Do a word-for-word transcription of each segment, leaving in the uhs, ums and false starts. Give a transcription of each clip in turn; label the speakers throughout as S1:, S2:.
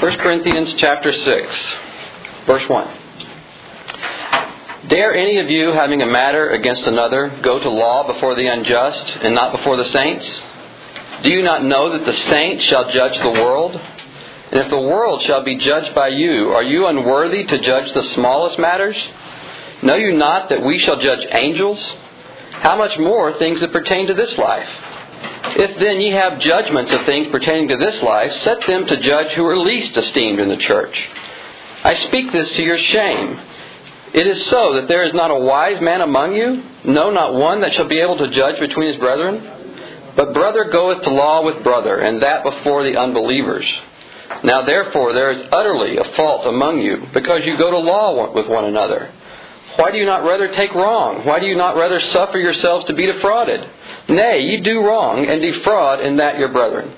S1: First Corinthians chapter six, verse one. Dare any of you, having a matter against another, go to law before the unjust and not before the saints? Do you not know that the saints shall judge the world? And if the world shall be judged by you, are you unworthy to judge the smallest matters? Know you not that we shall judge angels? How much more things that pertain to this life? If then ye have judgments of things pertaining to this life, set them to judge who are least esteemed in the church. I speak this to your shame. It is so that there is not a wise man among you, no, not one that shall be able to judge between his brethren. But brother goeth to law with brother, and that before the unbelievers. Now therefore there is utterly a fault among you, because you go to law with one another. Why do you not rather take wrong? Why do you not rather suffer yourselves to be defrauded? Nay, ye do wrong, and defraud in that your brethren.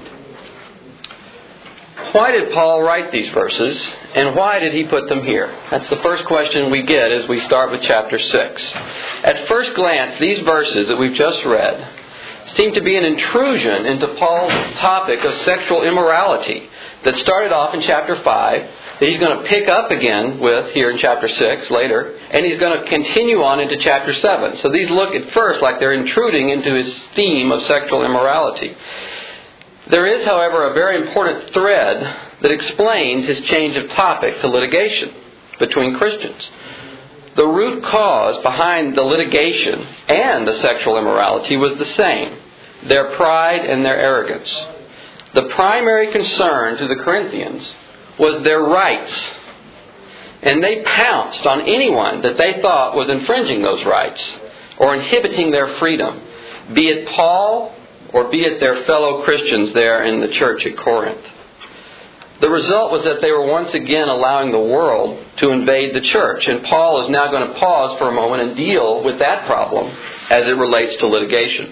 S1: Why did Paul write these verses, and why did he put them here? That's the first question we get as we start with chapter six. At first glance, these verses that we've just read seem to be an intrusion into Paul's topic of sexual immorality that started off in chapter five, that he's going to pick up again with here in chapter six later, and he's going to continue on into chapter seven. So these look at first like they're intruding into his theme of sexual immorality. There is, however, a very important thread that explains his change of topic to litigation between Christians. The root cause behind the litigation and the sexual immorality was the same: their pride and their arrogance. The primary concern to the Corinthians was their rights. And they pounced on anyone that they thought was infringing those rights or inhibiting their freedom, be it Paul or be it their fellow Christians there in the church at Corinth. The result was that they were once again allowing the world to invade the church. And Paul is now going to pause for a moment and deal with that problem as it relates to litigation.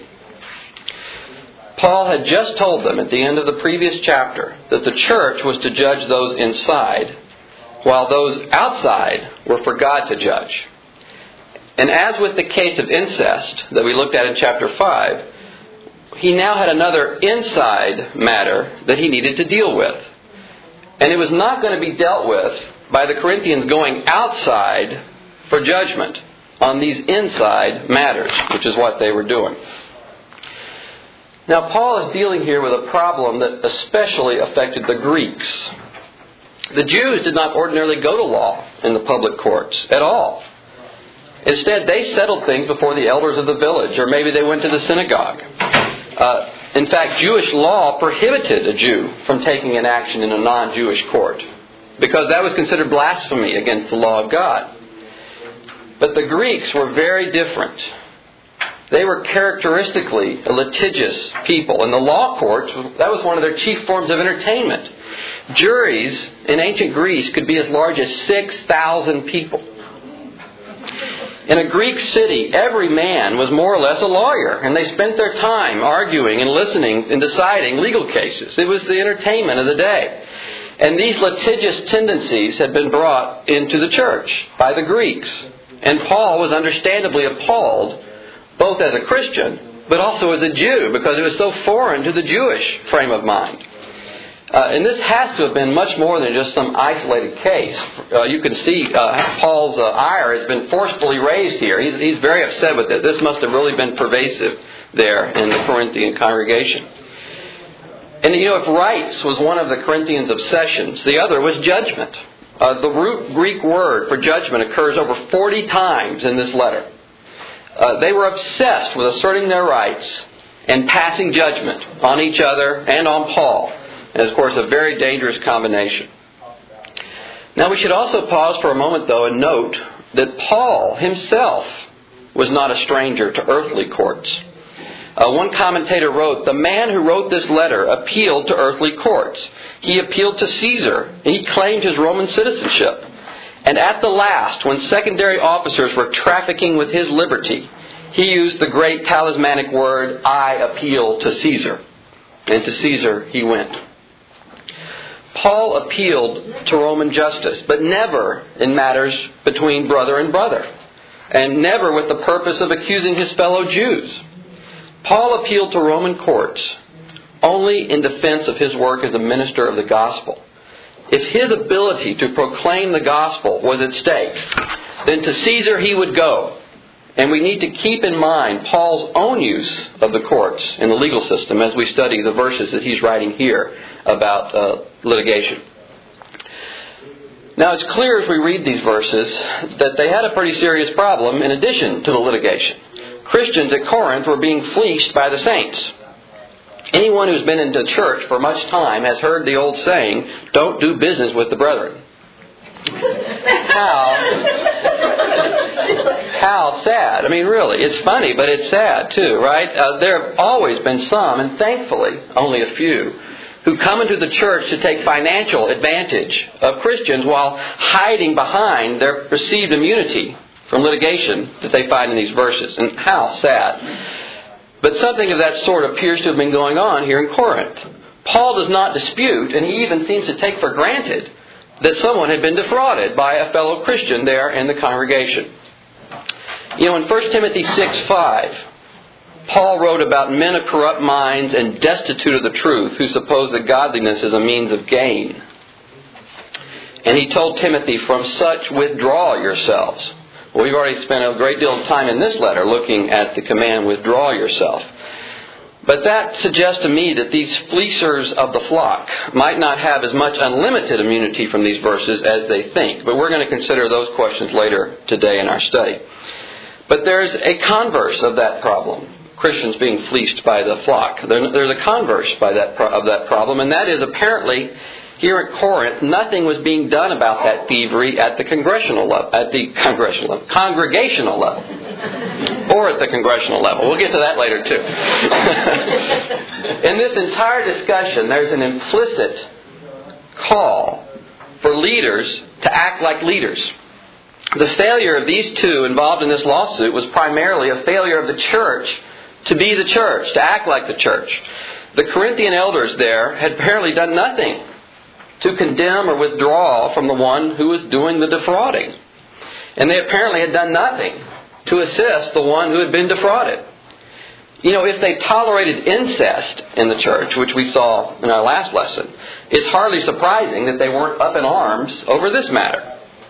S1: Paul had just told them at the end of the previous chapter that the church was to judge those inside, while those outside were for God to judge. And as with the case of incest that we looked at in chapter five, he now had another inside matter that he needed to deal with. And it was not going to be dealt with by the Corinthians going outside for judgment on these inside matters, which is what they were doing. Now, Paul is dealing here with a problem that especially affected the Greeks. The Jews did not ordinarily go to law in the public courts at all. Instead, they settled things before the elders of the village, or maybe they went to the synagogue. Uh, in fact, Jewish law prohibited a Jew from taking an action in a non-Jewish court, because that was considered blasphemy against the law of God. But the Greeks were very different. They were characteristically a litigious people. In the law courts, that was one of their chief forms of entertainment. Juries in ancient Greece could be as large as six thousand people. In a Greek city, every man was more or less a lawyer, and they spent their time arguing and listening and deciding legal cases. It was the entertainment of the day. And these litigious tendencies had been brought into the church by the Greeks. And Paul was understandably appalled, both as a Christian, but also as a Jew, because it was so foreign to the Jewish frame of mind. Uh, and this has to have been much more than just some isolated case. Uh, you can see uh, Paul's uh, ire has been forcefully raised here. He's, he's very upset with it. This must have really been pervasive there in the Corinthian congregation. And you know, if rights was one of the Corinthians' obsessions, the other was judgment. Uh, the root Greek word for judgment occurs over forty times in this letter. Uh, they were obsessed with asserting their rights and passing judgment on each other and on Paul. And it's, of course, a very dangerous combination. Now, we should also pause for a moment, though, and note that Paul himself was not a stranger to earthly courts. Uh, one commentator wrote, "The man who wrote this letter appealed to earthly courts. He appealed to Caesar, and he claimed his Roman citizenship. And at the last, when secondary officers were trafficking with his liberty, he used the great talismanic word, 'I appeal to Caesar.' And to Caesar he went." Paul appealed to Roman justice, but never in matters between brother and brother, and never with the purpose of accusing his fellow Jews. Paul appealed to Roman courts only in defense of his work as a minister of the gospel. if his ability to proclaim the gospel was at stake, then to Caesar he would go. And we need to keep in mind Paul's own use of the courts in the legal system as we study the verses that he's writing here about uh, litigation. Now, it's clear as we read these verses that they had a pretty serious problem in addition to the litigation. Christians at Corinth were being fleeced by the saints. Anyone who's been into church for much time has heard the old saying, "Don't do business with the brethren." How, how sad. I mean, really, it's funny, but it's sad too, right? Uh, there have always been some, and thankfully only a few, who come into the church to take financial advantage of Christians while hiding behind their perceived immunity from litigation that they find in these verses. And how sad. But something of that sort appears to have been going on here in Corinth. Paul does not dispute, and he even seems to take for granted, that someone had been defrauded by a fellow Christian there in the congregation. You know, in First Timothy six five, Paul wrote about men of corrupt minds and destitute of the truth who suppose that godliness is a means of gain. And he told Timothy, "From such withdraw yourselves." Well, we've already spent a great deal of time in this letter looking at the command, "withdraw yourself." But that suggests to me that these fleecers of the flock might not have as much unlimited immunity from these verses as they think. But we're going to consider those questions later today in our study. But there's a converse of that problem. Christians being fleeced by the flock. There's a converse by that of that problem, and that is apparently here at Corinth, nothing was being done about that thievery at the congressional level, at the congressional level, congregational level, or at the congressional level. We'll get to that later too. In this entire discussion, there's an implicit call for leaders to act like leaders. The failure of these two involved in this lawsuit was primarily a failure of the church to be the church, to act like the church. The Corinthian elders there had apparently done nothing to condemn or withdraw from the one who was doing the defrauding. And they apparently had done nothing to assist the one who had been defrauded. You know, if they tolerated incest in the church, which we saw in our last lesson, it's hardly surprising that they weren't up in arms over this matter.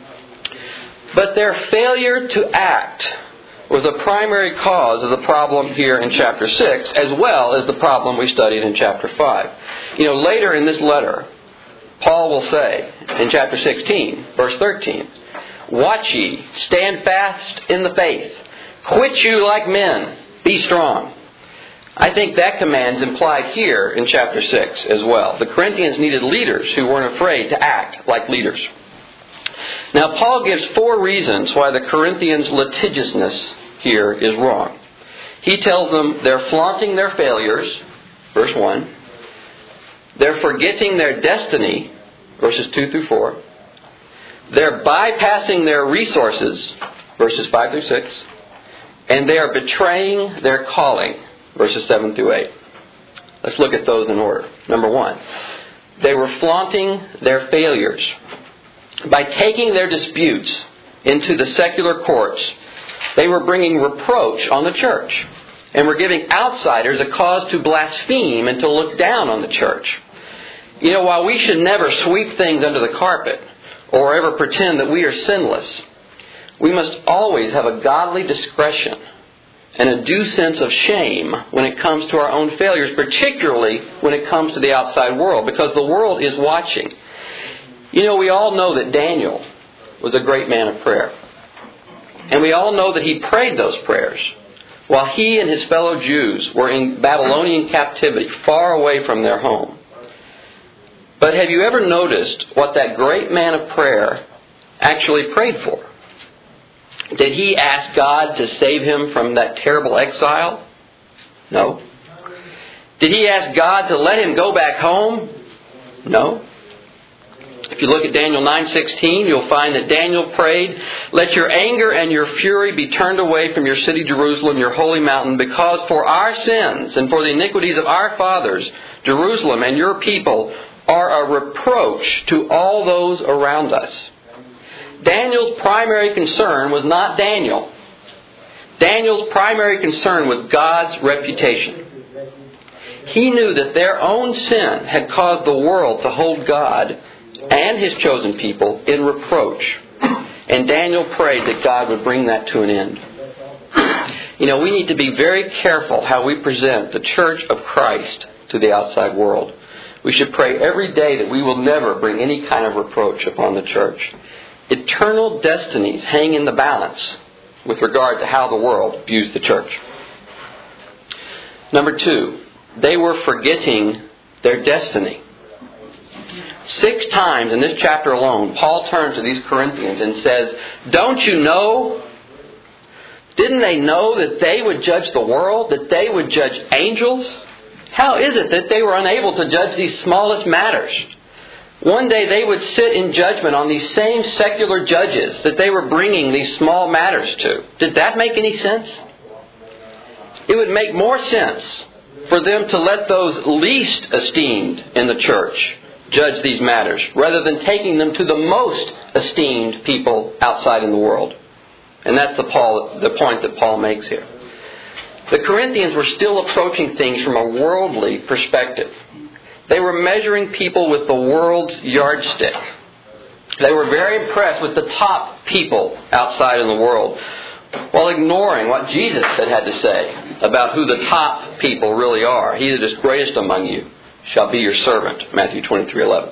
S1: But their failure to act was a primary cause of the problem here in chapter six, as well as the problem we studied in chapter five. You know, later in this letter, Paul will say in chapter sixteen, verse thirteen, "Watch ye, stand fast in the faith, quit you like men, be strong." I think that command's implied here in chapter six as well. The Corinthians needed leaders who weren't afraid to act like leaders. Now, Paul gives four reasons why the Corinthians' litigiousness here is wrong. He tells them they're flaunting their failures, verse one. They're forgetting their destiny, verses two through four. They're bypassing their resources, verses five through six. And they are betraying their calling, verses seven through eight. Let's look at those in order. Number one, they were flaunting their failures. By taking their disputes into the secular courts, they were bringing reproach on the church and were giving outsiders a cause to blaspheme and to look down on the church. You know, while we should never sweep things under the carpet or ever pretend that we are sinless, we must always have a godly discretion and a due sense of shame when it comes to our own failures, particularly when it comes to the outside world, because the world is watching. You know, we all know that Daniel was a great man of prayer. And we all know that he prayed those prayers while he and his fellow Jews were in Babylonian captivity, far away from their home. But have you ever noticed what that great man of prayer actually prayed for? Did he ask God to save him from that terrible exile? No. Did he ask God to let him go back home? No. If you look at Daniel nine sixteen, you'll find that Daniel prayed, "Let your anger and your fury be turned away from your city Jerusalem, your holy mountain, because for our sins and for the iniquities of our fathers, Jerusalem and your people are a reproach to all those around us." Daniel's primary concern was not Daniel. Daniel's primary concern was God's reputation. He knew that their own sin had caused the world to hold God and His chosen people in reproach. And Daniel prayed that God would bring that to an end. You know, we need to be very careful how we present the church of Christ to the outside world. We should pray every day that we will never bring any kind of reproach upon the church. Eternal destinies hang in the balance with regard to how the world views the church. Number two, they were forgetting their destiny. Six times in this chapter alone, Paul turns to these Corinthians and says, "Don't you know? Didn't they know that they would judge the world, that they would judge angels? How is it that they were unable to judge these smallest matters? One day they would sit in judgment on these same secular judges that they were bringing these small matters to. Did that make any sense? It would make more sense for them to let those least esteemed in the church judge these matters, rather than taking them to the most esteemed people outside in the world." And that's the, Paul, the point that Paul makes here. The Corinthians were still approaching things from a worldly perspective. They were measuring people with the world's yardstick. They were very impressed with the top people outside in the world, while ignoring what Jesus had had to say about who the top people really are. "He that is greatest among you shall be your servant," Matthew twenty-three eleven.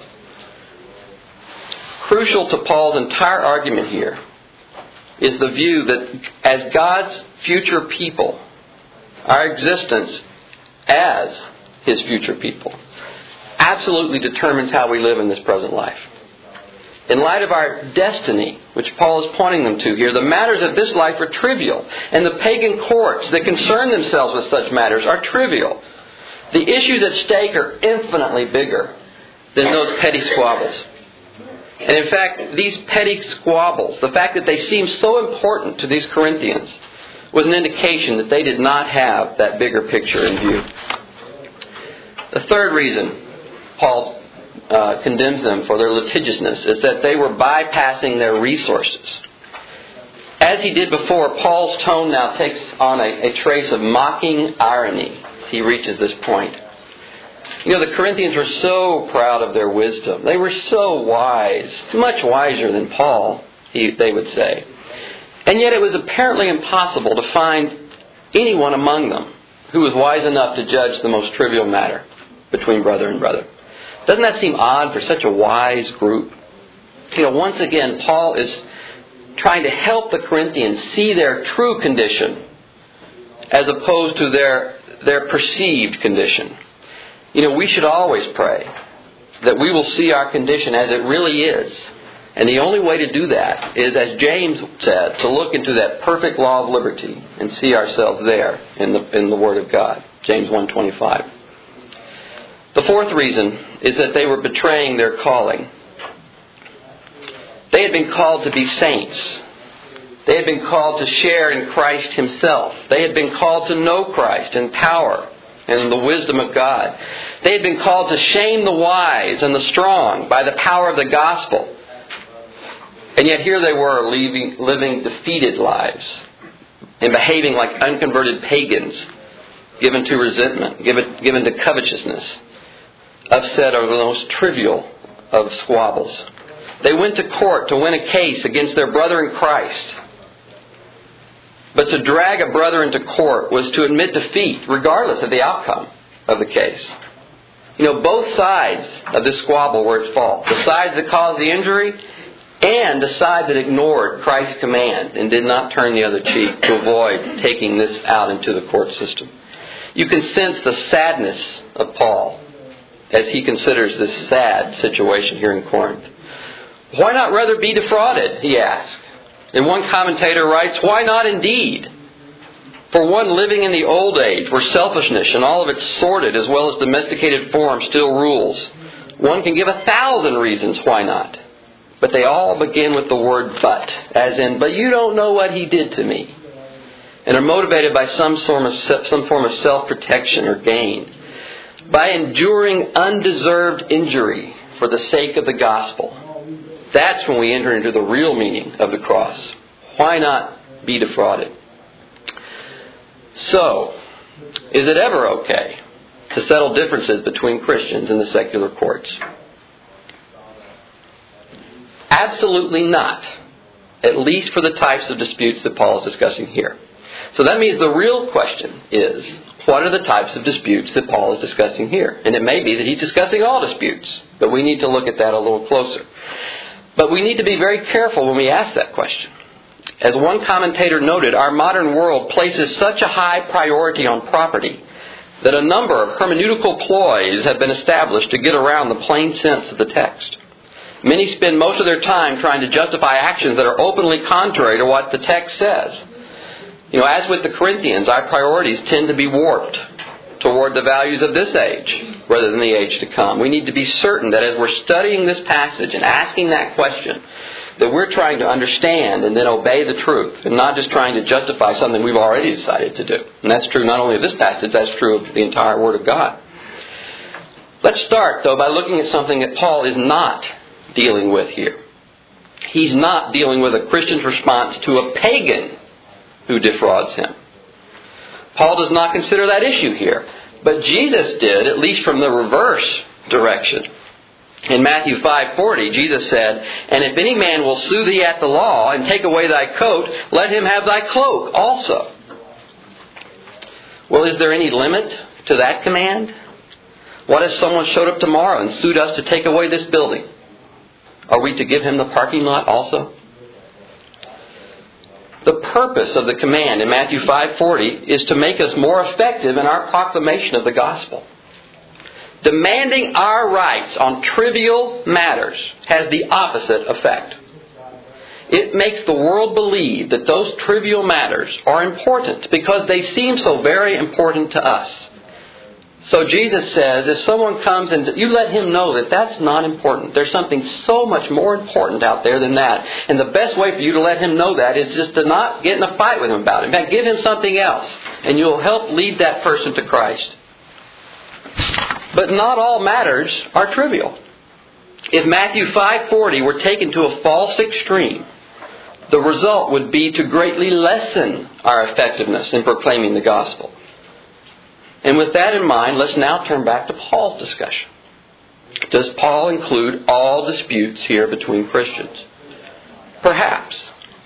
S1: Crucial to Paul's entire argument here is the view that as God's future people, our existence as His future people absolutely determines how we live in this present life. In light of our destiny, which Paul is pointing them to here, the matters of this life are trivial, and the pagan courts that concern themselves with such matters are trivial. The issues at stake are infinitely bigger than those petty squabbles. And in fact, these petty squabbles, the fact that they seem so important to these Corinthians, was an indication that they did not have that bigger picture in view. The third reason Paul uh, condemns them for their litigiousness is that they were bypassing their resources. As he did before, Paul's tone now takes on a, a trace of mocking irony as he reaches this point. You know, the Corinthians were so proud of their wisdom. They were so wise, much wiser than Paul, he, they would say. And yet it was apparently impossible to find anyone among them who was wise enough to judge the most trivial matter between brother and brother. Doesn't that seem odd for such a wise group? You know, once again, Paul is trying to help the Corinthians see their true condition as opposed to their, their perceived condition. You know, we should always pray that we will see our condition as it really is. And the only way to do that is, as James said, to look into that perfect law of liberty and see ourselves there in the in the Word of God. James one twenty-five. The fourth reason is that they were betraying their calling. They had been called to be saints. They had been called to share in Christ Himself. They had been called to know Christ in power and in the wisdom of God. They had been called to shame the wise and the strong by the power of the gospel. And yet here they were living, living defeated lives and behaving like unconverted pagans, given to resentment, given, given to covetousness, upset over the most trivial of squabbles. They went to court to win a case against their brother in Christ. But to drag a brother into court was to admit defeat, regardless of the outcome of the case. You know, both sides of this squabble were at fault. The sides that caused the injury and the side that ignored Christ's command and did not turn the other cheek to avoid taking this out into the court system. You can sense the sadness of Paul as he considers this sad situation here in Corinth. Why not rather be defrauded, he asks. And one commentator writes, why not indeed? For one living in the old age, where selfishness and all of its sordid as well as domesticated form still rules, one can give a thousand reasons why not. But they all begin with the word but, as in, but you don't know what he did to me, and are motivated by some form of, some form of self-protection or gain, by enduring undeserved injury for the sake of the gospel. That's when we enter into the real meaning of the cross. Why not be defrauded? So, is it ever okay to settle differences between Christians in the secular courts? Absolutely not. At least for the types of disputes that Paul is discussing here. So that means the real question is, what are the types of disputes that Paul is discussing here? And it may be that he's discussing all disputes, but we need to look at that a little closer. But we need to be very careful when we ask that question. As one commentator noted, our modern world places such a high priority on property that a number of hermeneutical ploys have been established to get around the plain sense of the text. Many spend most of their time trying to justify actions that are openly contrary to what the text says. You know, as with the Corinthians, our priorities tend to be warped toward the values of this age rather than the age to come. We need to be certain that as we're studying this passage and asking that question, that we're trying to understand and then obey the truth and not just trying to justify something we've already decided to do. And that's true not only of this passage, that's true of the entire Word of God. Let's start, though, by looking at something that Paul is not dealing with here. He's not dealing with a Christian's response to a pagan who defrauds him. Paul does not consider that issue here. But Jesus did, at least from the reverse direction. In Matthew five forty, Jesus said, "And if any man will sue thee at the law, and take away thy coat, let him have thy cloak also." Well, is there any limit to that command? What if someone showed up tomorrow and sued us to take away this building? Are we to give him the parking lot also? The purpose of the command in Matthew five forty is to make us more effective in our proclamation of the gospel. Demanding our rights on trivial matters has the opposite effect. It makes the world believe that those trivial matters are important because they seem so very important to us. So Jesus says, if someone comes and you let him know that that's not important. There's something so much more important out there than that. And the best way for you to let him know that is just to not get in a fight with him about it. In fact, give him something else. And you'll help lead that person to Christ. But not all matters are trivial. If Matthew five forty were taken to a false extreme, the result would be to greatly lessen our effectiveness in proclaiming the gospel. And with that in mind, let's now turn back to Paul's discussion. Does Paul include all disputes here between Christians? Perhaps.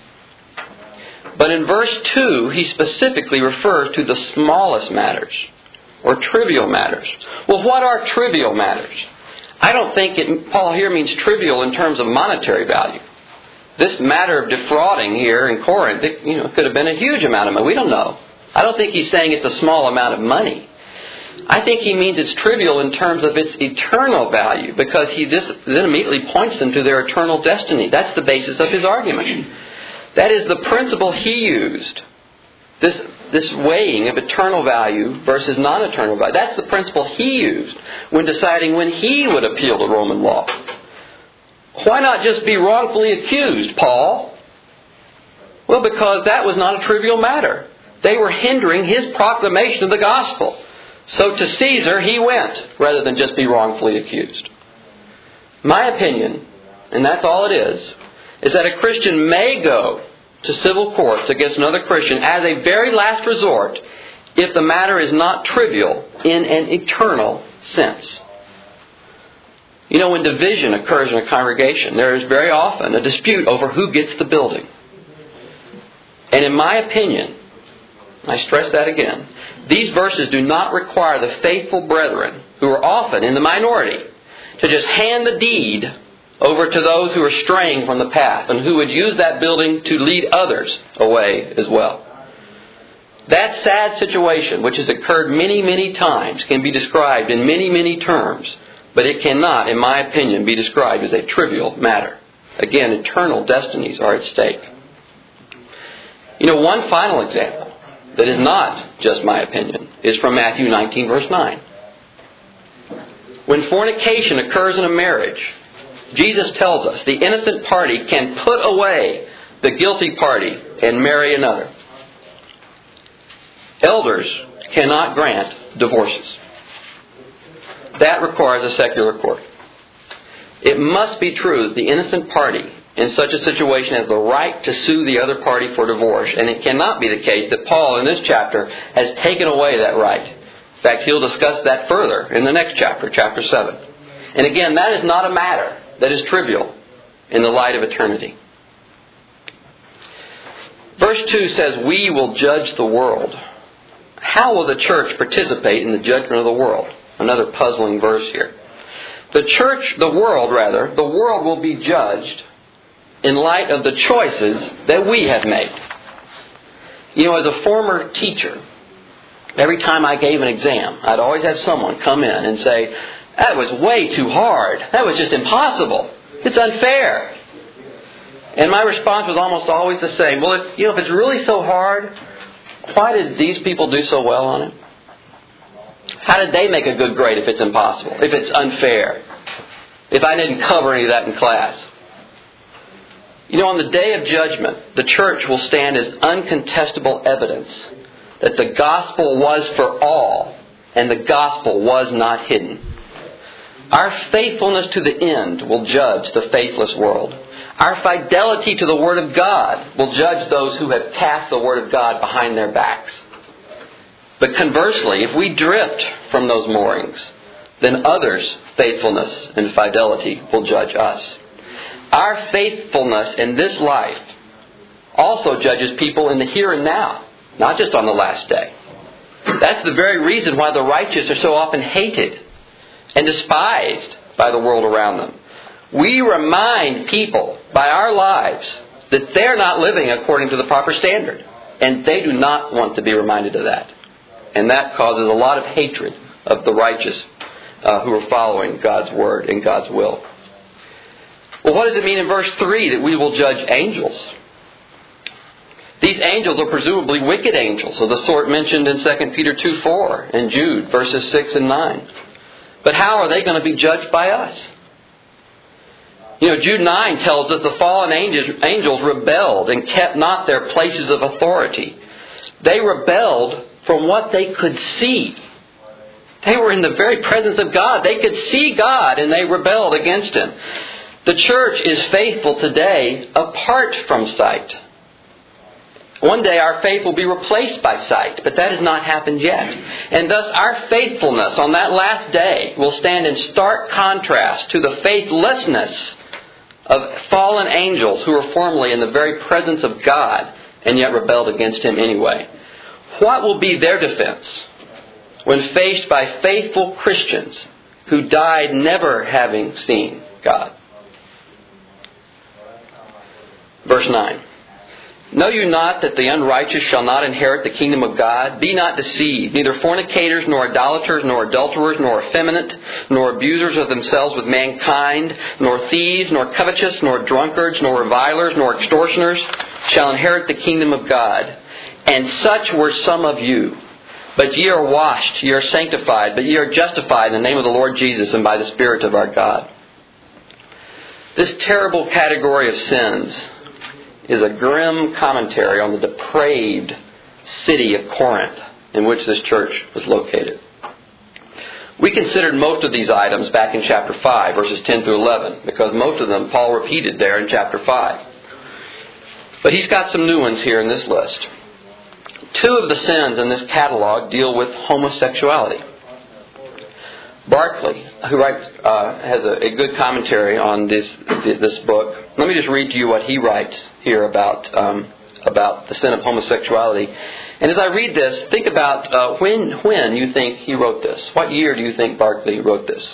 S1: But in verse two, he specifically refers to the smallest matters, or trivial matters. Well, what are trivial matters? I don't think it, Paul here means trivial in terms of monetary value. This matter of defrauding here in Corinth, it, you know, could have been a huge amount of money. We don't know. I don't think he's saying it's a small amount of money. I think he means it's trivial in terms of its eternal value, because he just then immediately points them to their eternal destiny. That's the basis of his argument. That is the principle he used. This, this weighing of eternal value versus non-eternal value. That's the principle he used when deciding when he would appeal to Roman law. Why not just be wrongfully accused, Paul? Well, because that was not a trivial matter. They were hindering his proclamation of the gospel. So to Caesar he went, rather than just be wrongfully accused. My opinion, and that's all it is, is that a Christian may go to civil courts against another Christian as a very last resort if the matter is not trivial in an eternal sense. You know, when division occurs in a congregation, there is very often a dispute over who gets the building. And in my opinion, I stress that again, these verses do not require the faithful brethren, who are often in the minority, to just hand the deed over to those who are straying from the path and who would use that building to lead others away as well. That sad situation, which has occurred many, many times, can be described in many, many terms, but it cannot, in my opinion, be described as a trivial matter. Again, eternal destinies are at stake. You know, one final example that is not just my opinion is from Matthew nineteen, verse nine. When fornication occurs in a marriage, Jesus tells us the innocent party can put away the guilty party and marry another. Elders cannot grant divorces. That requires a secular court. It must be true that the innocent party in such a situation has the right to sue the other party for divorce. And it cannot be the case that Paul in this chapter has taken away that right. In fact, he'll discuss that further in the next chapter, chapter seven. And again, that is not a matter that is trivial. in the light of eternity. Verse two says, we will judge the world. How will the church participate in the judgment of the world? Another puzzling verse here. The church, the world rather, the world will be judged in light of the choices that we have made. You know, as a former teacher, every time I gave an exam, I'd always have someone come in and say, that was way too hard. That was just impossible. It's unfair. And my response was almost always the same. Well, if, you know, if it's really so hard, why did these people do so well on it? How did they make a good grade if it's impossible, if it's unfair, if I didn't cover any of that in class? You know, on the day of judgment, the church will stand as uncontestable evidence that the gospel was for all and the gospel was not hidden. Our faithfulness to the end will judge the faithless world. Our fidelity to the Word of God will judge those who have cast the Word of God behind their backs. But conversely, if we drift from those moorings, then others' faithfulness and fidelity will judge us. Our faithfulness in this life also judges people in the here and now, not just on the last day. That's the very reason why the righteous are so often hated and despised by the world around them. We remind people by our lives that they're not living according to the proper standard. And they do not want to be reminded of that. And that causes a lot of hatred of the righteous uh, who are following God's Word and God's will. Well, what does it mean in verse three that we will judge angels? These angels are presumably wicked angels of the sort mentioned in Second Peter two four and Jude verses six and nine. But how are they going to be judged by us? You know, Jude nine tells us the fallen angels, angels rebelled and kept not their places of authority. They rebelled from what they could see. They were in the very presence of God. They could see God and they rebelled against Him. The church is faithful today apart from sight. One day our faith will be replaced by sight, but that has not happened yet. And thus our faithfulness on that last day will stand in stark contrast to the faithlessness of fallen angels who were formerly in the very presence of God and yet rebelled against Him anyway. What will be their defense when faced by faithful Christians who died never having seen God? Verse nine. Know you not that the unrighteous shall not inherit the kingdom of God? Be not deceived. Neither fornicators, nor idolaters, nor adulterers, nor effeminate, nor abusers of themselves with mankind, nor thieves, nor covetous, nor drunkards, nor revilers, nor extortioners shall inherit the kingdom of God. And such were some of you. But ye are washed, ye are sanctified, but ye are justified in the name of the Lord Jesus and by the Spirit of our God. This terrible category of sins is a grim commentary on the depraved city of Corinth in which this church was located. We considered most of these items back in chapter five, verses ten through eleven, because most of them Paul repeated there in chapter five. But he's got some new ones here in this list. Two of the sins in this catalog deal with homosexuality. Barclay, who writes, uh, has a, a good commentary on this this book. Let me just read to you what he writes here about um, about the sin of homosexuality. And as I read this, think about uh, when when you think he wrote this. What year do you think Barclay wrote this?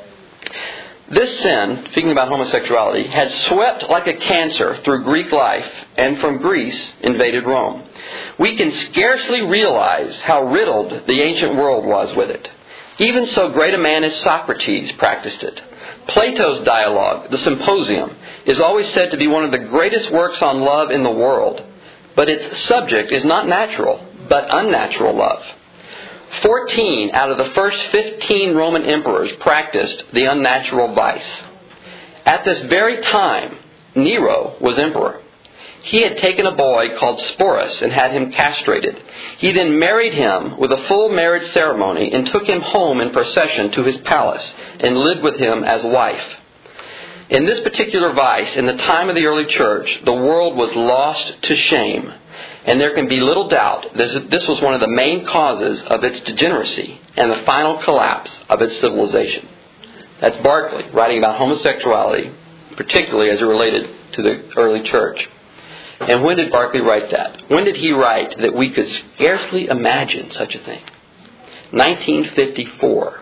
S1: This sin, speaking about homosexuality, had swept like a cancer through Greek life and from Greece invaded Rome. We can scarcely realize how riddled the ancient world was with it. Even so great a man as Socrates practiced it. Plato's dialogue, the Symposium, is always said to be one of the greatest works on love in the world. But its subject is not natural, but unnatural love. Fourteen out of the first fifteen Roman emperors practiced the unnatural vice. At this very time, Nero was emperor. He had taken a boy called Sporus and had him castrated. He then married him with a full marriage ceremony and took him home in procession to his palace and lived with him as wife. In this particular vice, in the time of the early church, the world was lost to shame. And there can be little doubt this, this was one of the main causes of its degeneracy and the final collapse of its civilization. That's Barclay writing about homosexuality particularly as it related to the early church. And when did Barclay write that? When did he write that we could scarcely imagine such a thing? nineteen fifty-four.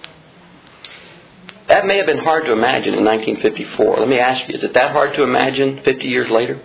S1: That may have been hard to imagine in nineteen fifty-four. Let me ask you, is it that hard to imagine fifty years later?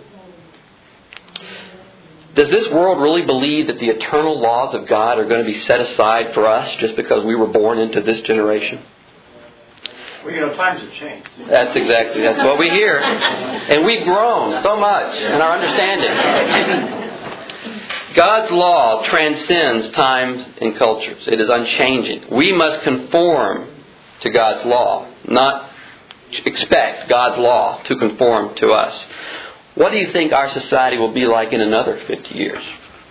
S1: Does this world really believe that the eternal laws of God are going to be set aside for us just because we were born into this generation?
S2: Well, you know, times have changed.
S1: That's exactly, that's what we hear. And we've grown so much in our understanding. God's law transcends times and cultures. It is unchanging. We must conform to God's law, not expect God's law to conform to us. What do you think our society will be like in another fifty years?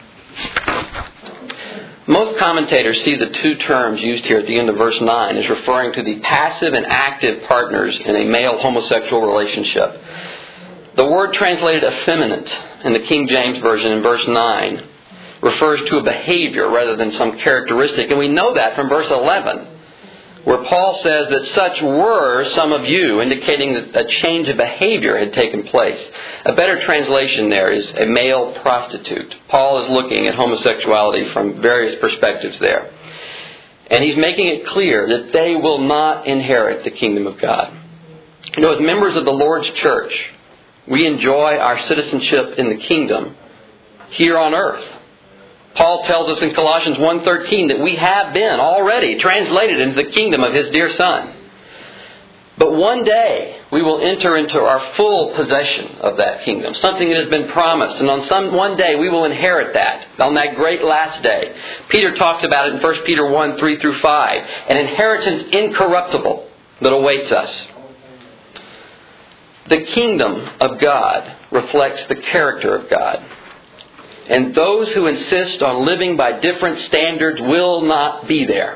S1: Most commentators see the two terms used here at the end of verse nine as referring to the passive and active partners in a male homosexual relationship. The word translated effeminate in the King James Version in verse nine refers to a behavior rather than some characteristic. And we know that from verse eleven, where Paul says that such were some of you, indicating that a change of behavior had taken place. A better translation there is a male prostitute. Paul is looking at homosexuality from various perspectives there. And he's making it clear that they will not inherit the kingdom of God. You know, as members of the Lord's church, we enjoy our citizenship in the kingdom here on earth. Paul tells us in Colossians one thirteen that we have been already translated into the kingdom of His dear Son. But one day we will enter into our full possession of that kingdom, something that has been promised. And on some one day we will inherit that, on that great last day. Peter talks about it in First Peter one, three through five. An inheritance incorruptible that awaits us. The kingdom of God reflects the character of God. And those who insist on living by different standards will not be there.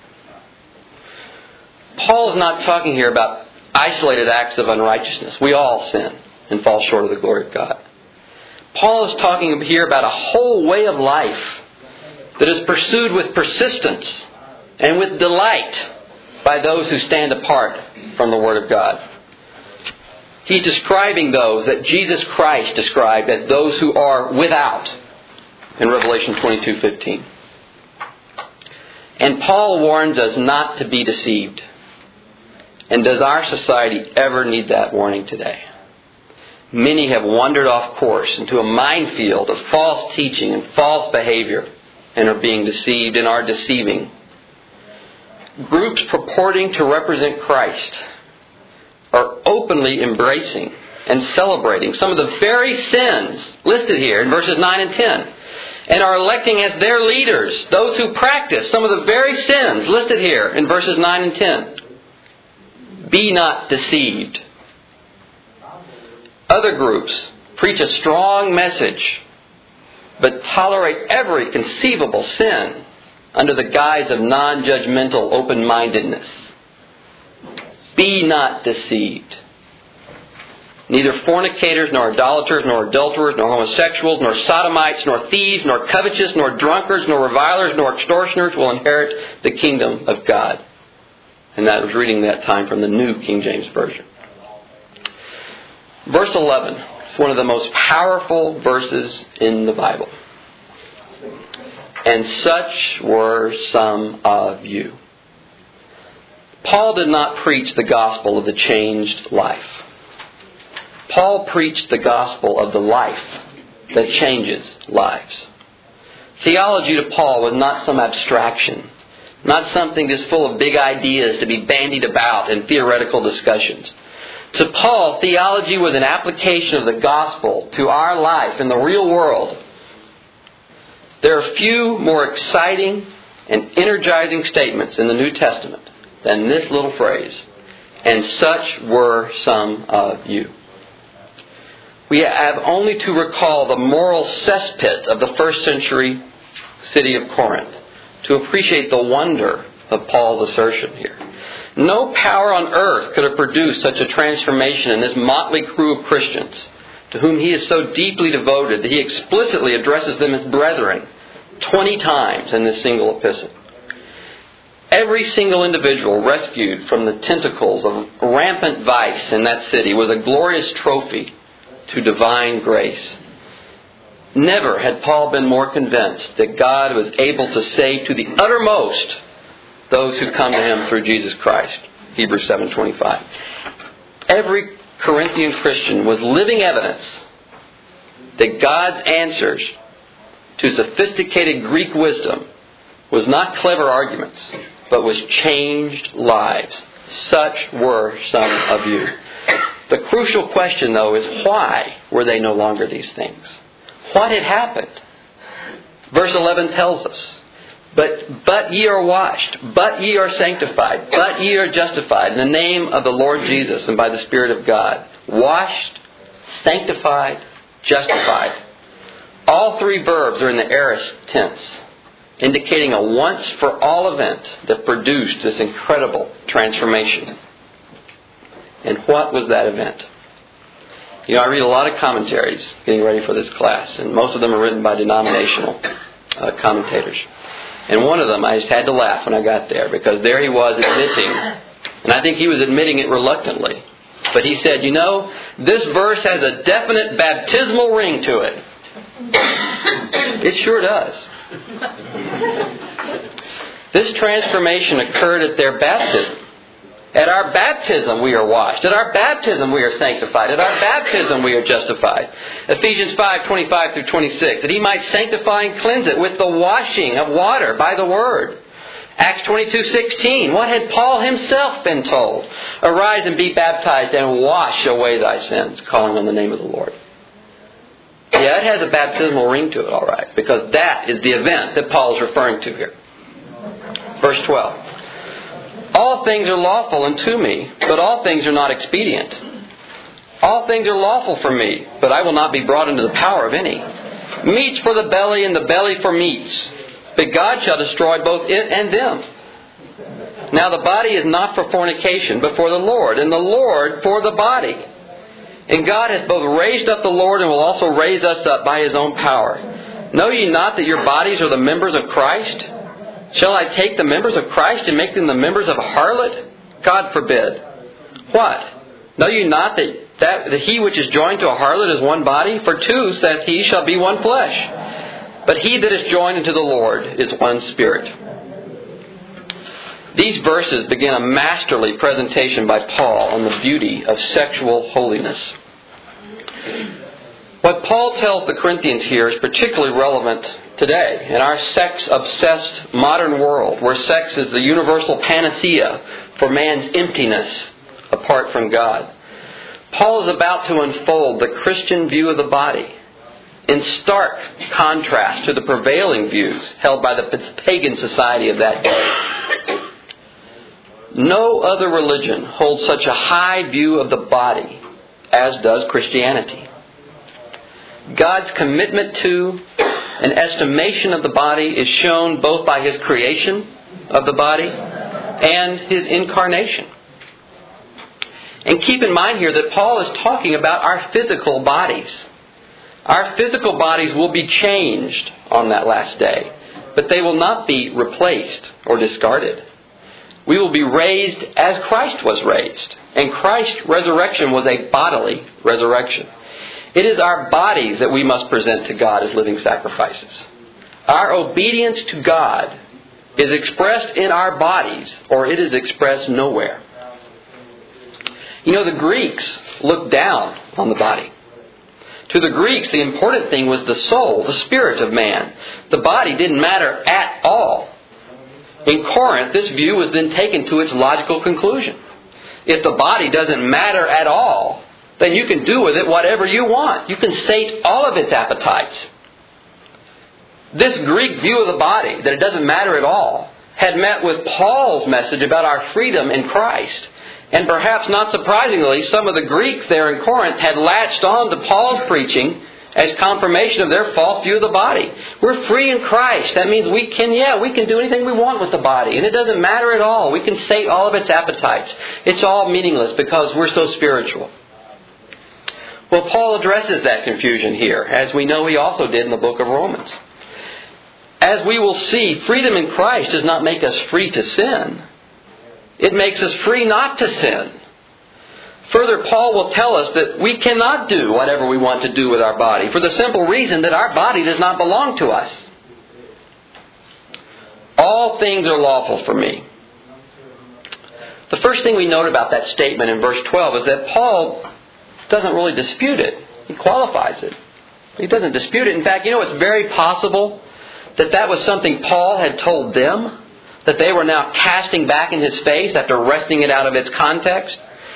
S1: Paul is not talking here about isolated acts of unrighteousness. We all sin and fall short of the glory of God. Paul is talking here about a whole way of life that is pursued with persistence and with delight by those who stand apart from the Word of God. He's describing those that Jesus Christ described as those who are without in Revelation twenty-two fifteen. And Paul warns us not to be deceived. And does our society ever need that warning today? Many have wandered off course into a minefield of false teaching and false behavior and are being deceived and are deceiving. Groups purporting to represent Christ are openly embracing and celebrating some of the very sins listed here in verses nine and ten, and are electing as their leaders those who practice some of the very sins listed here in verses nine and ten. Be not deceived. Other groups preach a strong message, but tolerate every conceivable sin under the guise of non-judgmental open-mindedness. Be not deceived. Neither fornicators, nor idolaters, nor adulterers, nor homosexuals, nor sodomites, nor thieves, nor covetous, nor drunkards, nor revilers, nor extortioners will inherit the kingdom of God. And that was reading that time from the New King James Version. Verse eleven is one of the most powerful verses in the Bible. And such were some of you. Paul did not preach the gospel of the changed life. Paul preached the gospel of the life that changes lives. Theology to Paul was not some abstraction, not something just full of big ideas to be bandied about in theoretical discussions. To Paul, theology was an application of the gospel to our life in the real world. There are few more exciting and energizing statements in the New Testament than this little phrase, and such were some of you. We have only to recall the moral cesspit of the first century city of Corinth to appreciate the wonder of Paul's assertion here. No power on earth could have produced such a transformation in this motley crew of Christians to whom he is so deeply devoted that he explicitly addresses them as brethren twenty times in this single epistle. Every single individual rescued from the tentacles of rampant vice in that city was a glorious trophy to divine grace. Never had Paul been more convinced that God was able to save to the uttermost those who come to Him through Jesus Christ. Hebrews seven twenty-five. Every Corinthian Christian was living evidence that God's answers to sophisticated Greek wisdom was not clever arguments, but was changed lives. Such were some of you. The crucial question, though, is why were they no longer these things? What had happened? Verse eleven tells us, But but ye are washed, but ye are sanctified, but ye are justified in the name of the Lord Jesus and by the Spirit of God. Washed, sanctified, justified. All three verbs are in the aorist tense, indicating a once-for-all event that produced this incredible transformation. And what was that event? You know, I read a lot of commentaries getting ready for this class, and most of them are written by denominational uh, commentators. And one of them, I just had to laugh when I got there, because there he was admitting, and I think he was admitting it reluctantly, but he said, you know, this verse has a definite baptismal ring to it. It sure does. This transformation occurred at their baptism. At our baptism we are washed. At our baptism we are sanctified. At our baptism we are justified. Ephesians five twenty-five through twenty-six. That He might sanctify and cleanse it with the washing of water by the Word. Acts twenty-two sixteen. What had Paul himself been told? Arise and be baptized and wash away thy sins, calling on the name of the Lord. Yeah, it has a baptismal ring to it, all right, because that is the event that Paul is referring to here. Verse twelve. All things are lawful unto me, but all things are not expedient. All things are lawful for me, but I will not be brought into the power of any. Meats for the belly, and the belly for meats. But God shall destroy both it and them. Now the body is not for fornication, but for the Lord, and the Lord for the body. And God hath both raised up the Lord, and will also raise us up by His own power. Know ye not that your bodies are the members of Christ? Shall I take the members of Christ and make them the members of a harlot? God forbid. What? Know you not that, that, that he which is joined to a harlot is one body? For two, saith he, shall be one flesh. But he that is joined unto the Lord is one spirit. These verses begin a masterly presentation by Paul on the beauty of sexual holiness. What Paul tells the Corinthians here is particularly relevant today in our sex-obsessed modern world, where sex is the universal panacea for man's emptiness apart from God. Paul is about to unfold the Christian view of the body in stark contrast to the prevailing views held by the pagan society of that day. No other religion holds such a high view of the body as does Christianity. God's commitment to and estimation of the body is shown both by His creation of the body and His incarnation. And keep in mind here that Paul is talking about our physical bodies. Our physical bodies will be changed on that last day, but they will not be replaced or discarded. We will be raised as Christ was raised. And Christ's resurrection was a bodily resurrection. It is our bodies that we must present to God as living sacrifices. Our obedience to God is expressed in our bodies, or it is expressed nowhere. You know, the Greeks looked down on the body. To the Greeks, the important thing was the soul, the spirit of man. The body didn't matter at all. In Corinth, this view was then taken to its logical conclusion. If the body doesn't matter at all, then you can do with it whatever you want. You can sate all of its appetites. This Greek view of the body, that it doesn't matter at all, had met with Paul's message about our freedom in Christ. And perhaps not surprisingly, some of the Greeks there in Corinth had latched on to Paul's preaching as confirmation of their false view of the body. We're free in Christ. That means we can, yeah, we can do anything we want with the body. And it doesn't matter at all. We can sate all of its appetites. It's all meaningless because we're so spiritual. Well, Paul addresses that confusion here, as we know he also did in the book of Romans. as we will see, freedom in Christ does not make us free to sin. It makes us free not to sin. Further, Paul will tell us that we cannot do whatever we want to do with our body for the simple reason that our body does not belong to us. All things are lawful for me. The first thing we note about that statement in verse twelve is that Paul doesn't really dispute it. He qualifies it. He doesn't dispute it. In fact, you know, it's very possible that that was something Paul had told them, that they were now casting back in his face after wresting it out of its context.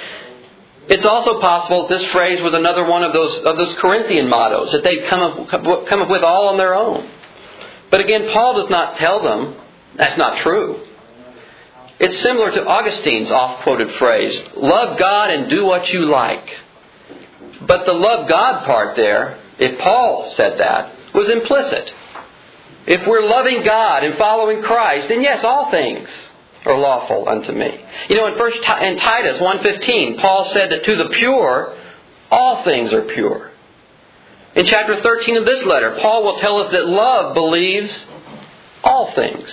S1: It's also possible that this phrase was another one of those of those Corinthian mottos that they'd come up, come up with all on their own. But again, Paul does not tell them that's not true. It's similar to Augustine's oft-quoted phrase, love God and do what you like. But the love God part there, if Paul said that, was implicit. If we're loving God and following Christ, then yes, all things are lawful unto me. You know, in first in Titus one fifteen, Paul said that to the pure, all things are pure. In chapter thirteen of this letter, Paul will tell us that love believes all things.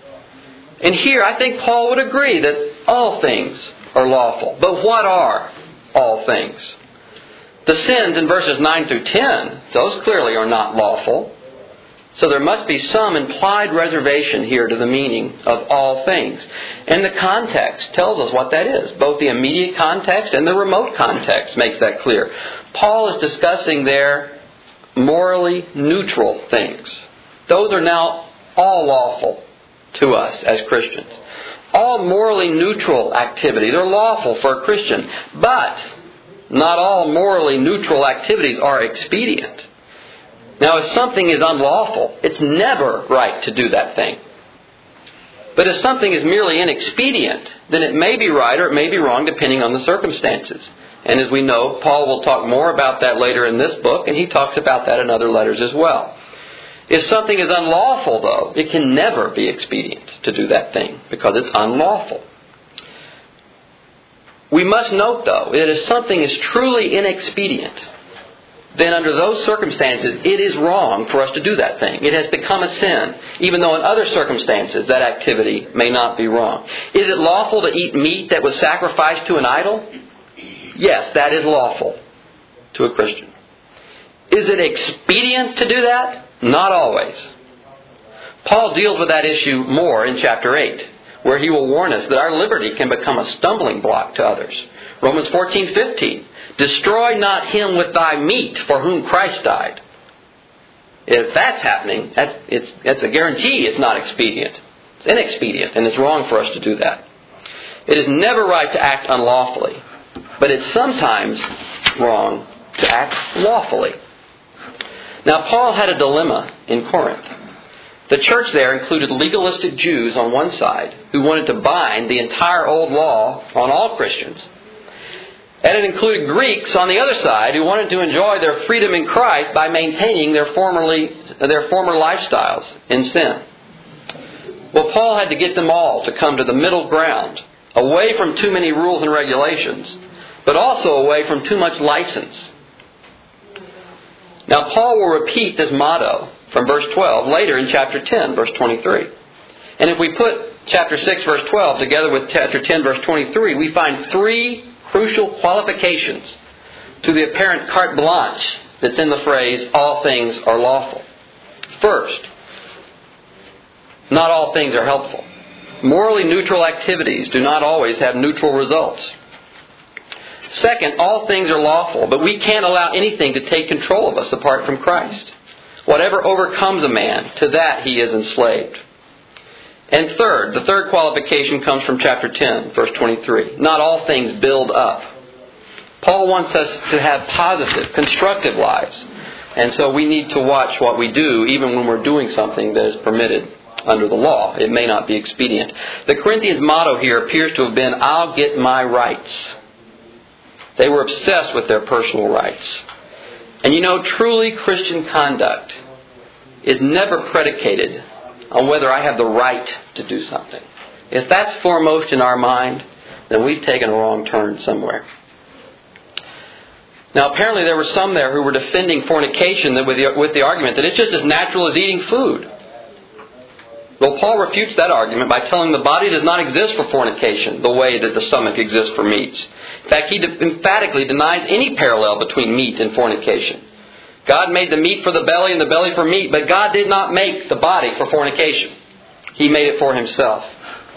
S1: And here, I think Paul would agree that all things are lawful. But what are all things? The sins in verses nine through ten, those clearly are not lawful. So there must be some implied reservation here to the meaning of all things. And the context tells us what that is. Both the immediate context and the remote context makes that clear. Paul is discussing there morally neutral things. Those are now all lawful to us as Christians. All morally neutral activities are lawful for a Christian. But not all morally neutral activities are expedient. Now, if something is unlawful, it's never right to do that thing. But if something is merely inexpedient, then it may be right or it may be wrong depending on the circumstances. And as we know, Paul will talk more about that later in this book, and he talks about that in other letters as well. If something is unlawful, though, it can never be expedient to do that thing because it's unlawful. We must note, though, that if something is truly inexpedient, then under those circumstances, it is wrong for us to do that thing. It has become a sin, even though in other circumstances that activity may not be wrong. Is it lawful to eat meat that was sacrificed to an idol? Yes, that is lawful to a Christian. Is it expedient to do that? Not always. Paul deals with that issue more in chapter eight, where he will warn us that our liberty can become a stumbling block to others. Romans fourteen fifteen. Destroy not him with thy meat for whom Christ died. If that's happening, that's, it's, that's a guarantee it's not expedient. It's inexpedient, and it's wrong for us to do that. It is never right to act unlawfully, but it's sometimes wrong to act lawfully. Now, Paul had a dilemma in Corinth. The church there included legalistic Jews on one side who wanted to bind the entire old law on all Christians. And it included Greeks on the other side who wanted to enjoy their freedom in Christ by maintaining their formerly their former lifestyles in sin. Well, Paul had to get them all to come to the middle ground, away from too many rules and regulations, but also away from too much license. Now, Paul will repeat this motto from verse twelve later in chapter ten, verse twenty-three. And if we put chapter six, verse twelve together with chapter ten, verse twenty-three, we find three crucial qualifications to the apparent carte blanche that's in the phrase, all things are lawful. First, not all things are helpful. Morally neutral activities do not always have neutral results. Second, all things are lawful, but we can't allow anything to take control of us apart from Christ. Whatever overcomes a man, to that he is enslaved. And third, the third qualification comes from chapter ten, verse twenty-three. Not all things build up. Paul wants us to have positive, constructive lives. And so we need to watch what we do, even when we're doing something that is permitted under the law. It may not be expedient. The Corinthians' motto here appears to have been, I'll get my rights. They were obsessed with their personal rights. And you know, truly Christian conduct is never predicated on whether I have the right to do something. If that's foremost in our mind, then we've taken a wrong turn somewhere. Now, apparently there were some there who were defending fornication with the, with the argument that it's just as natural as eating food. Well, Paul refutes that argument by telling the body does not exist for fornication the way that the stomach exists for meats. In fact, he de- emphatically denies any parallel between meat and fornication. God made the meat for the belly and the belly for meat, but God did not make the body for fornication. He made it for Himself.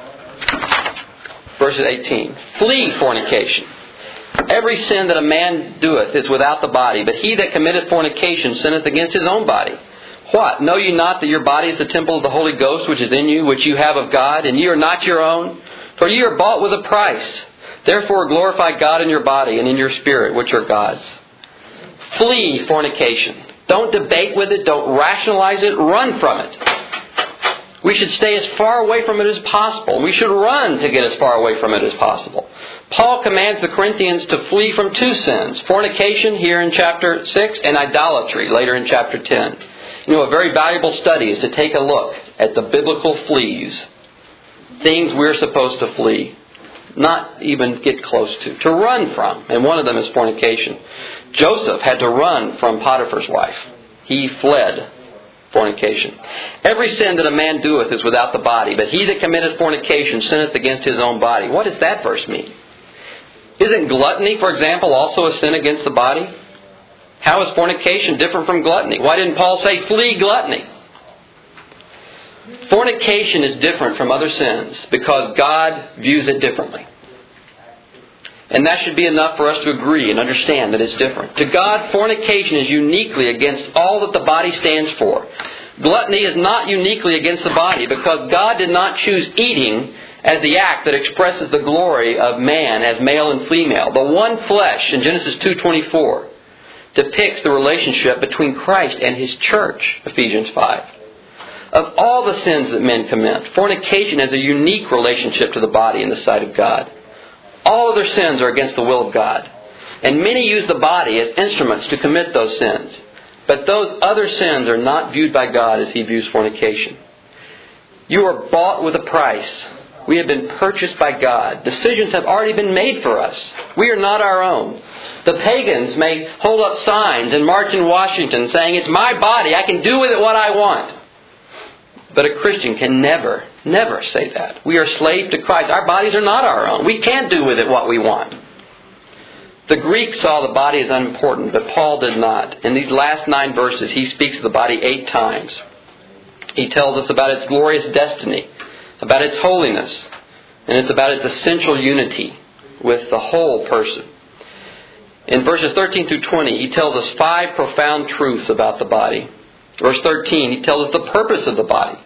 S1: Verses eighteen. Flee fornication. Every sin that a man doeth is without the body, but he that committeth fornication sinneth against his own body. What? Know ye not that your body is the temple of the Holy Ghost which is in you, which you have of God, and ye are not your own? For ye are bought with a price. Therefore glorify God in your body and in your spirit, which are God's. Flee fornication. Don't debate with it. Don't rationalize it. Run from it. We should stay as far away from it as possible. We should run to get as far away from it as possible. Paul commands the Corinthians to flee from two sins. Fornication here in chapter six and idolatry later in chapter ten. You know, a very valuable study is to take a look at the biblical fleas. Things we're supposed to flee. Not even get close to. To run from. And one of them is fornication. Joseph had to run from Potiphar's wife. He fled fornication. Every sin that a man doeth is without the body, but he that committeth fornication sinneth against his own body. What does that verse mean? Isn't gluttony, for example, also a sin against the body? How is fornication different from gluttony? Why didn't Paul say flee gluttony? Fornication is different from other sins because God views it differently. And that should be enough for us to agree and understand that it's different. To God, fornication is uniquely against all that the body stands for. Gluttony is not uniquely against the body because God did not choose eating as the act that expresses the glory of man as male and female. The one flesh in Genesis two twenty-four depicts the relationship between Christ and His church, Ephesians five. Of all the sins that men commit, fornication has a unique relationship to the body in the sight of God. All other sins are against the will of God. And many use the body as instruments to commit those sins. But those other sins are not viewed by God as He views fornication. You are bought with a price. We have been purchased by God. Decisions have already been made for us. We are not our own. The pagans may hold up signs and march in Washington saying, "It's my body, I can do with it what I want." But a Christian can never, never say that. We are slaves to Christ. Our bodies are not our own. We can't do with it what we want. The Greeks saw the body as unimportant, but Paul did not. In these last nine verses, he speaks of the body eight times. He tells us about its glorious destiny, about its holiness, and it's about its essential unity with the whole person. In verses thirteen through twenty, he tells us five profound truths about the body. Verse thirteen, he tells us the purpose of the body.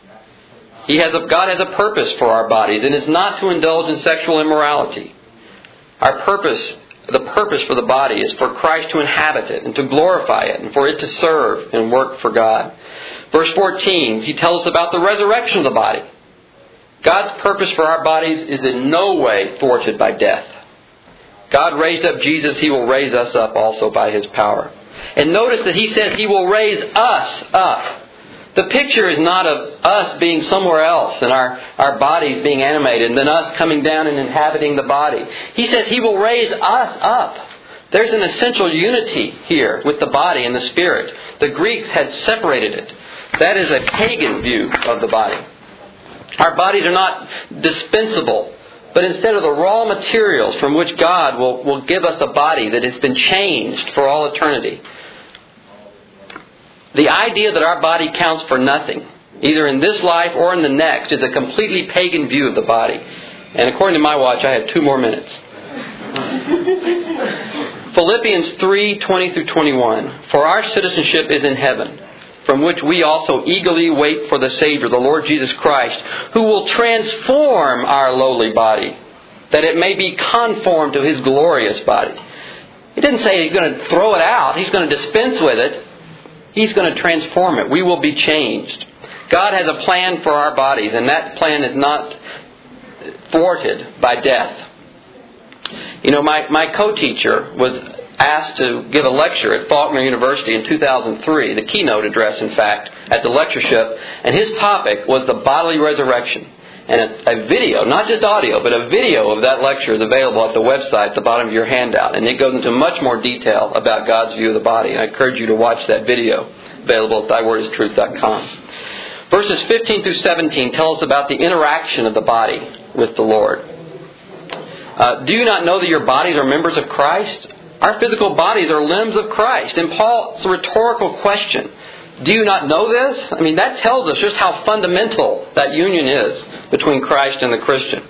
S1: He has a, God has a purpose for our bodies, and it's not to indulge in sexual immorality. Our purpose, the purpose for the body is for Christ to inhabit it and to glorify it and for it to serve and work for God. Verse fourteen, he tells us about the resurrection of the body. God's purpose for our bodies is in no way thwarted by death. God raised up Jesus, He will raise us up also by His power. And notice that He says He will raise us up. The picture is not of us being somewhere else and our, our bodies being animated and then us coming down and inhabiting the body. He says He will raise us up. There's an essential unity here with the body and the spirit. The Greeks had separated it. That is a pagan view of the body. Our bodies are not dispensable, but instead of the raw materials from which God will, will give us a body that has been changed for all eternity. The idea that our body counts for nothing, either in this life or in the next, is a completely pagan view of the body. And according to my watch, I have two more minutes. Philippians three, twenty through twenty-one. For our citizenship is in heaven, from which we also eagerly wait for the Savior, the Lord Jesus Christ, who will transform our lowly body, that it may be conformed to His glorious body. He didn't say He's going to throw it out. He's going to dispense with it. He's going to transform it. We will be changed. God has a plan for our bodies, and that plan is not thwarted by death. You know, my, my co-teacher was asked to give a lecture at Faulkner University in two thousand three, the keynote address, in fact, at the lectureship, and his topic was the bodily resurrection. And a, a video, not just audio, but a video of that lecture is available at the website at the bottom of your handout. And it goes into much more detail about God's view of the body. And I encourage you to watch that video, available at thy word is truth dot com. Verses fifteen through seventeen tell us about the interaction of the body with the Lord. Uh, do you not know that your bodies are members of Christ? Our physical bodies are limbs of Christ. And Paul, it's a rhetorical question. Do you not know this? I mean, that tells us just how fundamental that union is between Christ and the Christian.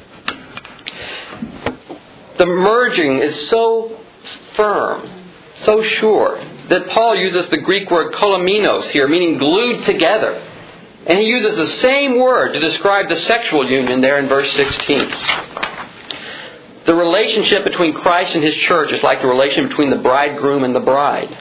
S1: The merging is so firm, so sure, that Paul uses the Greek word kolaminos here, meaning glued together. And he uses the same word to describe the sexual union there in verse sixteen. The relationship between Christ and His church is like the relationship between the bridegroom and the bride.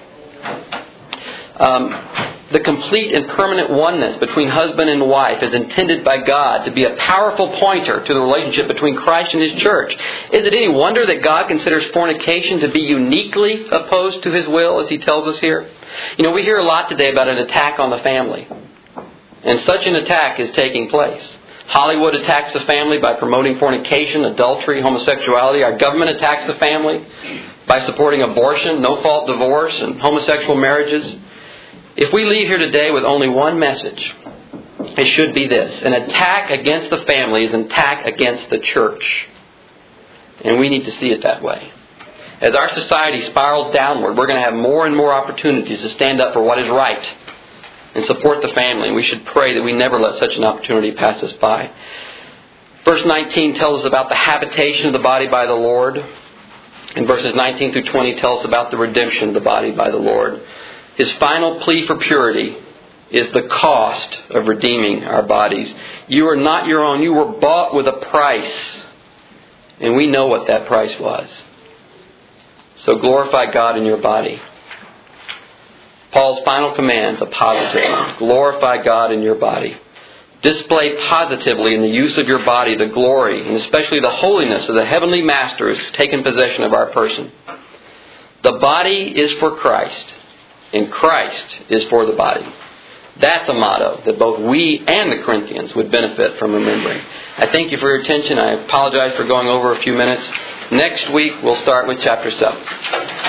S1: Um, the complete and permanent oneness between husband and wife is intended by God to be a powerful pointer to the relationship between Christ and His church. Is it any wonder that God considers fornication to be uniquely opposed to His will, as He tells us here? You know, we hear a lot today about an attack on the family. And such an attack is taking place. Hollywood attacks the family by promoting fornication, adultery, homosexuality. Our government attacks the family by supporting abortion, no-fault divorce, and homosexual marriages. If we leave here today with only one message, it should be this: an attack against the family is an attack against the church. And we need to see it that way. As our society spirals downward, we're going to have more and more opportunities to stand up for what is right and support the family. And we should pray that we never let such an opportunity pass us by. Verse nineteen tells us about the habitation of the body by the Lord. And verses nineteen through twenty tell us about the redemption of the body by the Lord. His final plea for purity is the cost of redeeming our bodies. You are not your own. You were bought with a price. And we know what that price was. So glorify God in your body. Paul's final command is a positive one. Glorify God in your body. Display positively in the use of your body the glory and especially the holiness of the heavenly Master who has taken possession of our person. The body is for Christ, and Christ is for the body. That's a motto that both we and the Corinthians would benefit from remembering. I thank you for your attention. I apologize for going over a few minutes. Next week we'll start with chapter seven.